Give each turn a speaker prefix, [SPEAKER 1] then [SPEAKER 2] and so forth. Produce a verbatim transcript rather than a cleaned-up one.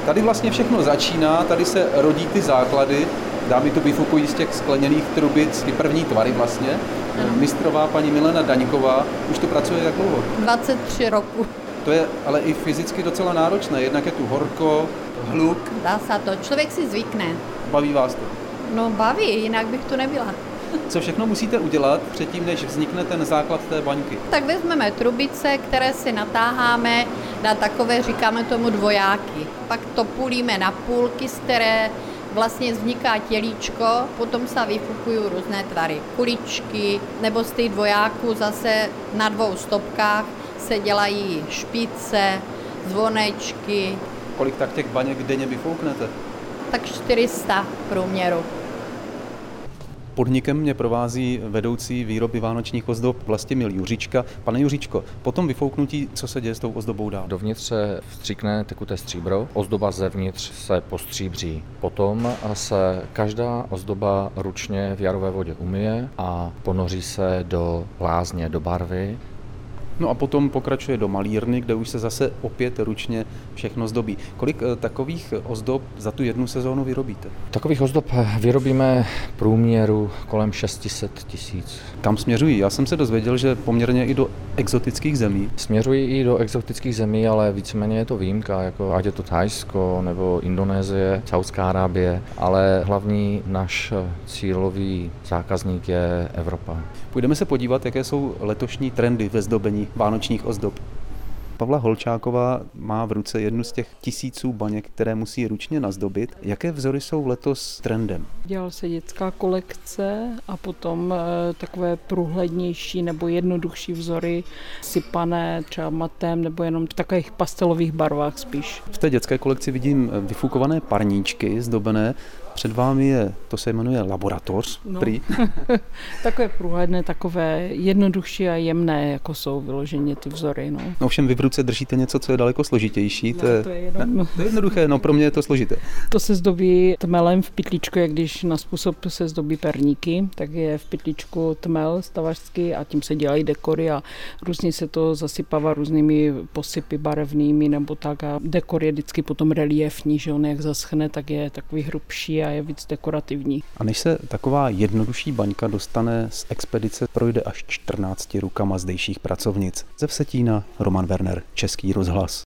[SPEAKER 1] Tady vlastně všechno začíná, tady se rodí ty základy, dámy to vyfukují z těch skleněných trubic, ty první tvary vlastně. Ano. Mistrová paní Milena Daňková už tu pracuje jak dlouho?
[SPEAKER 2] dvacet tři roku.
[SPEAKER 1] To je ale i fyzicky docela náročné, jednak je tu horko, hluk.
[SPEAKER 2] Dá se to, člověk si zvykne.
[SPEAKER 1] Baví vás to?
[SPEAKER 2] No baví, jinak bych tu nebyla.
[SPEAKER 1] Co všechno musíte udělat předtím, než vznikne ten základ té baňky?
[SPEAKER 2] Tak vezmeme trubice, které si natáháme na takové, říkáme tomu dvojáky. Pak to půlíme na půlky, z které vlastně vzniká tělíčko, potom se vyfukují různé tvary. Kuličky, nebo z těch dvojáků zase na dvou stopkách se dělají špice, zvonečky.
[SPEAKER 1] Kolik tak těch baněk denně vyfouknete?
[SPEAKER 2] Tak čtyři sta v průměru.
[SPEAKER 1] Podnikem mě provází vedoucí výroby vánočních ozdob Vlastimil Juříčka. Pane Juříčko, po tom vyfouknutí, co se děje s tou ozdobou dál?
[SPEAKER 3] Dovnitř se vstříkne tekuté stříbro, ozdoba zevnitř se postříbří. Potom se každá ozdoba ručně v jarové vodě umyje a ponoří se do lázně, do barvy.
[SPEAKER 1] No a potom pokračuje do malírny, kde už se zase opět ručně všechno zdobí. Kolik takových ozdob za tu jednu sezónu vyrobíte?
[SPEAKER 3] Takových ozdob vyrobíme průměru kolem šest set tisíc.
[SPEAKER 1] Kam směřují? Já jsem se dozvěděl, že poměrně i do exotických zemí.
[SPEAKER 3] Směřují i do exotických zemí, ale víceméně je to výjimka, jako ať je to Thajsko nebo Indonésie, Saudská Arábie, ale hlavní náš cílový zákazník je Evropa.
[SPEAKER 1] Půjdeme se podívat, jaké jsou letošní trendy ve zdobení vánočních ozdob. Pavla Holčáková má v ruce jednu z těch tisíců baněk, které musí ručně nazdobit. Jaké vzory jsou letos trendem?
[SPEAKER 4] Dělala se dětská kolekce a potom e, takové průhlednější nebo jednodušší vzory, sypané třeba matem nebo jenom v takových pastelových barvách spíš.
[SPEAKER 1] V té dětské kolekci vidím vyfukované parníčky zdobené. Před vámi je, to se jmenuje laboratoř.
[SPEAKER 4] No.
[SPEAKER 1] Prý.
[SPEAKER 4] Takové průhledné, takové jednodušší a jemné, jako jsou vyloženě ty vzory. No.
[SPEAKER 1] No všem vy v ruce držíte něco, co je daleko složitější.
[SPEAKER 4] No,
[SPEAKER 1] to, je,
[SPEAKER 4] to, je jenom...
[SPEAKER 1] ne, to je jednoduché, no pro mě je to složité.
[SPEAKER 4] To se zdobí tmelem v pytlíčku, jak když na způsob se zdobí perníky, tak je v pytlíčku tmel stavařský a tím se dělají dekory a různě se to zasypává různými posypy barevnými nebo tak a dekor je vždycky potom reliefní, že on jak zaschne, tak je takový hrubší a je víc dekorativní.
[SPEAKER 1] A než se taková jednodušší baňka dostane z expedice, projde až čtrnácti rukama zdejších pracovnic. Ze Vsetína Roman Werner, Český rozhlas.